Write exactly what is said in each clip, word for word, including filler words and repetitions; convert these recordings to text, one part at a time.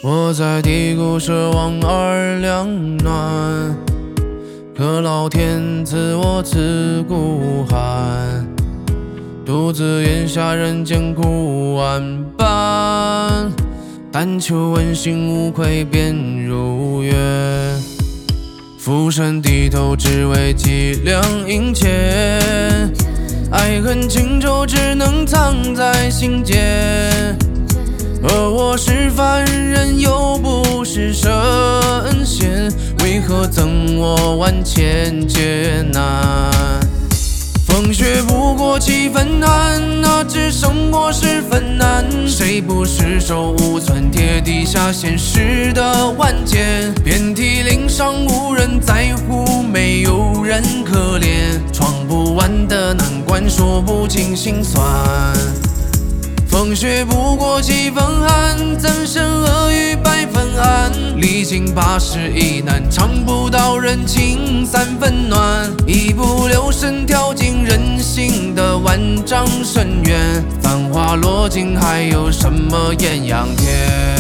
我在低谷奢望而凉暖，可老天赐我此孤寒，独自咽下人间苦晚半，但求问心无愧便如愿。俯身低头只为伎俩银钱，爱恨情仇只能藏在心间。而我是凡人又不是神仙，为何赠我万千劫难？风雪不过七分寒，哪知生活十分难。谁不是手无寸铁，地下现实的万千。遍体鳞伤无人在乎，没有人可怜。闯不完的难关，说不清心酸。风雪不过七分寒，怎生恶语百分寒？历经八十一难，尝不到人情三分暖。一不留神跳进人性的万丈深渊，繁华落尽，还有什么艳阳天？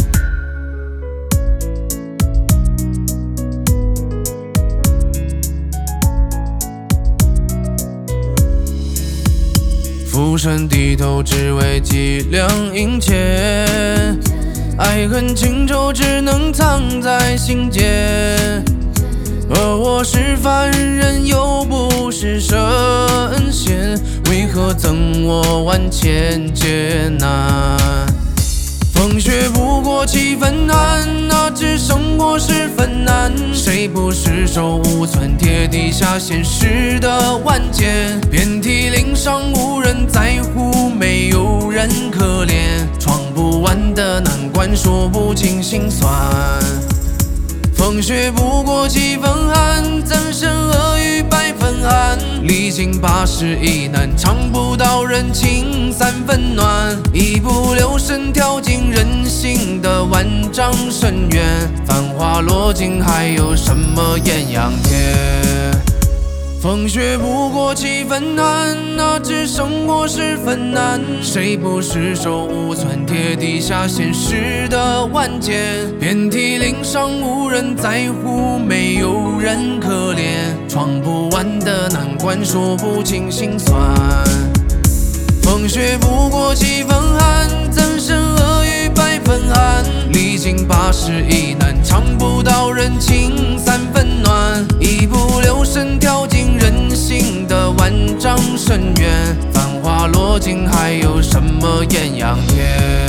俯身低头只为伎俩银钱，爱恨情仇只能藏在心间。而我是凡人又不是神仙，为何赠我万千劫难？风雪不过七分寒，哪知生活十分难。谁不是手无寸铁，地下现实的万千。遍体鳞伤无人在乎，没有人可怜。闯不完的难关，说不清心酸。风雪不过七分寒，怎生恶语百分寒？历经八十一难，尝不到人情三分暖。一不留神跳进人性的万丈深渊，繁华落尽，还有什么艳阳天？风雪不过七分寒，哪知生活十分难。谁不是手无寸铁，地下现实的万千。遍体鳞伤无人在乎，没有人可怜。闯不完的难关，说不清心酸。风雪不过七分寒，怎生恶语百分寒？历经八十一难，尝不到人情三分暖。一不留神跳进人性的万丈深渊，繁华落尽，还有什么艳阳天？